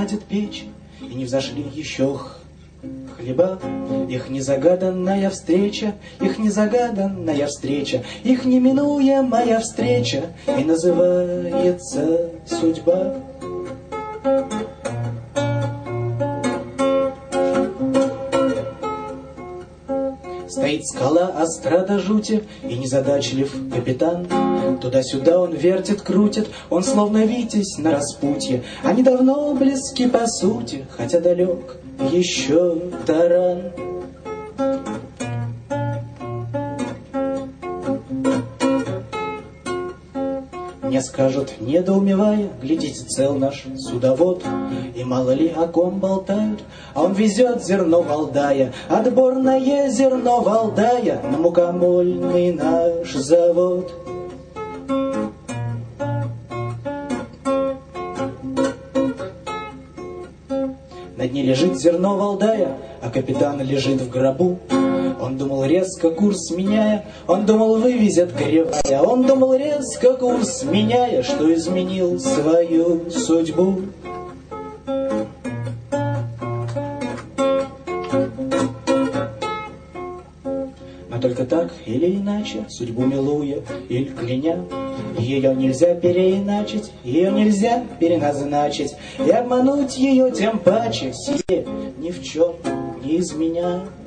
прадед печь, и не взошли еще хлеба. Их незагаданная встреча, их незагаданная встреча, их неминуемая встреча и называется судьба. Стоит скала остра до жути, и незадачлив капитан. Туда-сюда он вертит, крутит, он словно витязь на распутье. Они давно близки по сути, хотя далек еще таран. Мне скажут, недоумевая, глядите, цел наш судовод, и мало ли о ком болтают, а он везет зерно Валдая, отборное зерно Валдая на мукомольный наш завод. На дне лежит зерно Валдая, а капитан лежит в гробу. Он думал, резко курс меняя, он думал, вывезет кривая, он думал, резко курс меняя, что изменил свою судьбу. Но только так или иначе, судьбу милуя или кляня, ее нельзя переиначить, ее нельзя переназначить, и обмануть ее тем паче сие ни в чем не изменя.